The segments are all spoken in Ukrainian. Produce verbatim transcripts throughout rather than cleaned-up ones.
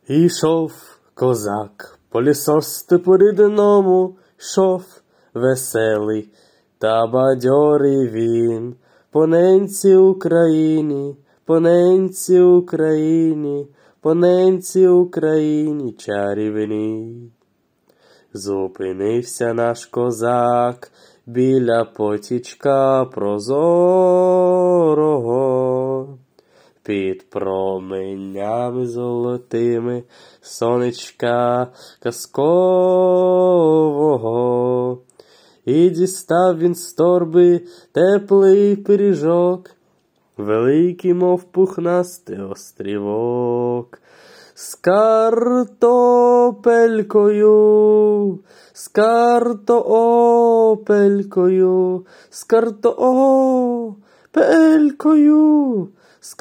Ішов козак по лісостепу рідному, йшов веселий та бадьорий він. По ненці Україні, по ненці Україні, по ненці Україні чарівній. Зупинився наш козак біля потічка прозорого. Під променями золотими сонечка казкового. І дістав він з торби теплий пиріжок, великий, мов пухнастий острівок. З картопелькою, з картопелькою, з картопелькою, з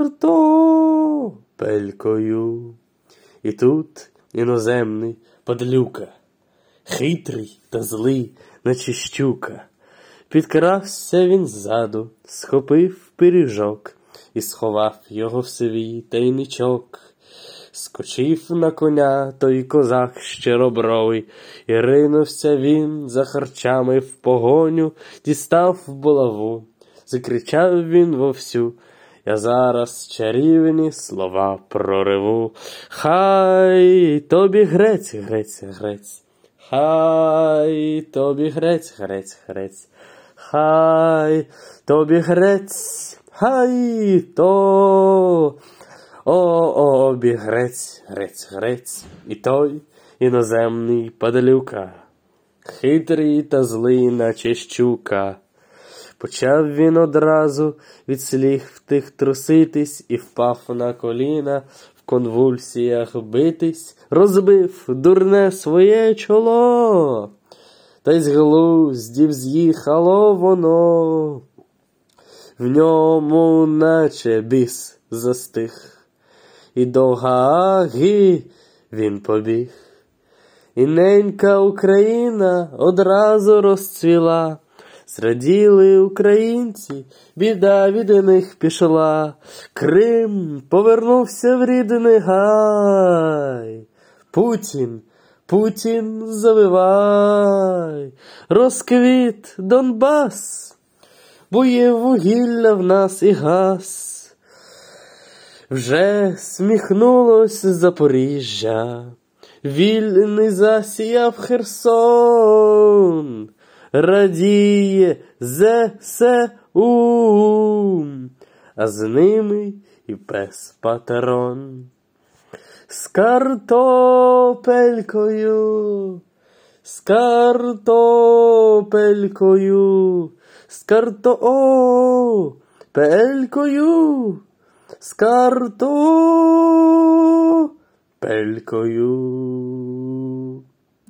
картопелькою. І тут іноземний падлюка, хитрий та злий, наче щука. Підкрався він ззаду, схопив пиріжок і сховав його в свій тайничок. Скочив на коня той козак щиробровий, і ринувся він за харчами в погоню, дістав булаву, закричав він вовсю: я зараз чарівні слова прориву. Хай тобі грець, грець, грець, хай тобі грець, грець, грець, хай тобі грець, хай то... О, обі грець, грець, грець, і той іноземний падлюка, хитрий та злий, наче щука. Почав він одразу від слів тих труситись і впав на коліна, в конвульсіях битись, розбив дурне своє чоло, та й з глуздів з'їхало воно, в ньому наче біс застиг. І до Гаги він побіг. І ненька Україна одразу розцвіла. Зраділи українці, біда від них пішла. Крим повернувся в рідний гай. Путін, Путін, завивай. Розквіт Донбас, бо є вугілля в нас і газ. Вже сміхнулось Запоріжжя, вільний засіяв Херсон, радіє зе се у, а з ними і пес Патрон. З картопелькою, з картопелькою, з картопелькою, з картопелькою.